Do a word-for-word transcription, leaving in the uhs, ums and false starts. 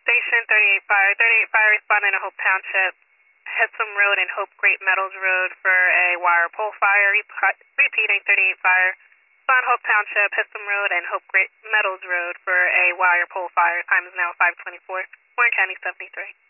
Station thirty-eight Fire. thirty-eight Fire responding to Hope Township. Hessam Road and Hope Great Meadows Road for a wire pole fire. Rep- repeating thirty-eight Fire. Respond Hope Township, Hessam Road and Hope Great Meadows Road for a wire pole fire. Time is now five twenty-four. Warren County seventy-three.